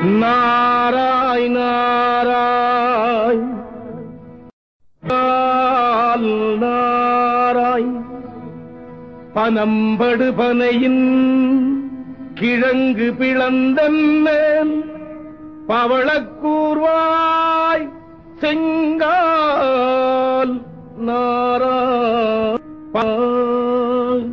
நாராய் நாராய் நாராய் பனம்படு பனையின் கிழங்கு பிளந்தன்மேல் பவளக்கூர்வாய் செங்கால் நாராய்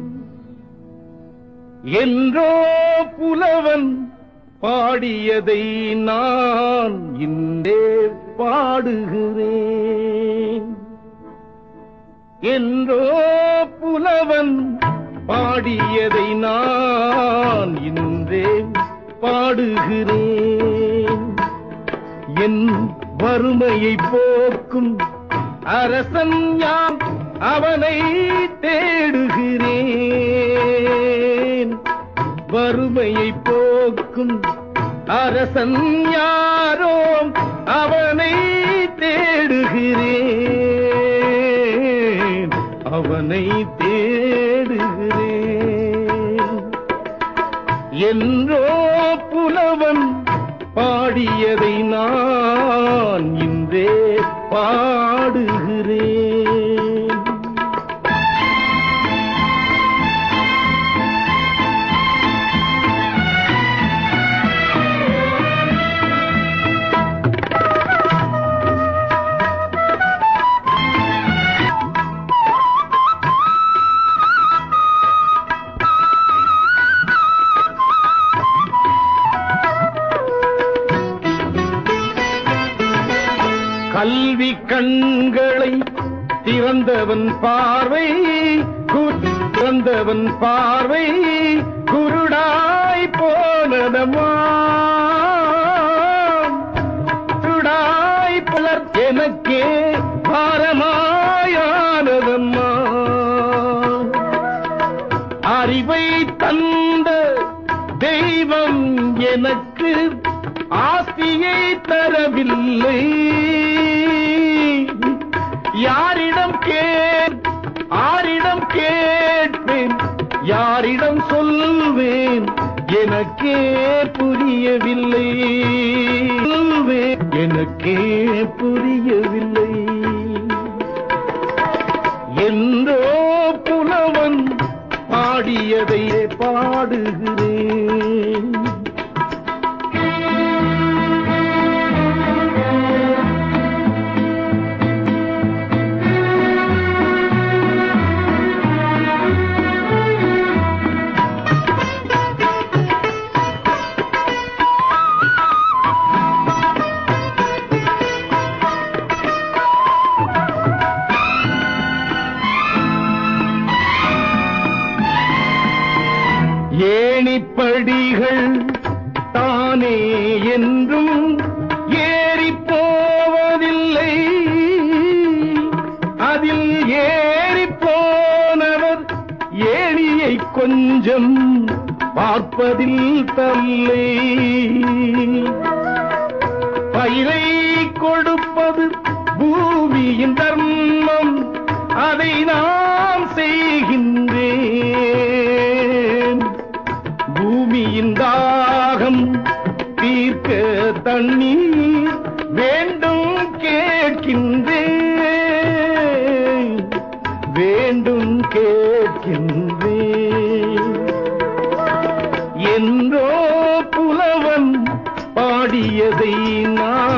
என்றோ புலவன் பாடியதை நான் இன்றே பாடுகிறேன். என்றோ புலவன் பாடியதை நான் இன்றே பாடுகிறேன். என் வறுமையை போக்கும் அரசன் யாம் அவனை தேடுகிறேன். வறுமையை போக்கும் அரசன் யாரோ அவனை தேடுகிறேன். அவனை தேடுகிறேன். என்றோ புலவன் பாடியதை நான் இன்றே பாடுகிறேன். கல்வி கண்களை திறந்தவன் பார்வை திறந்தவன் பார்வை குருடாய் போனதம்மா. குருடாய் பலர் எனக்கே பாரமாயானதம்மா. அறிவை தந்த தெய்வம் எனக்கு ஆஸ்தியை தரவில்லை. ஆரிடம் கேட்பேன், யாரிடம் சொல்வேன், எனக்கே புரியவில்லை. எனக்கே புரியவில்லை. என்றோ புலவன் பாடியதை பாடுகிறேன். ஏணிப்படிகள் தானே என்றும் ஏறி போவதில்லை. அதில் ஏறி போனவர் ஏணியை கொஞ்சம் பார்ப்பதில் தல்லை. பயிரை கொடுப்பது பூமியின் தர்மம், அதை நாம் செய்கின்றேன். பூமியின் தாகம் தீர்க்க தண்ணீர் வேண்டும் கேட்கின்றேன். வேண்டும் கேட்கின்றேன். என்றோ புலவன் பாடியதை நான்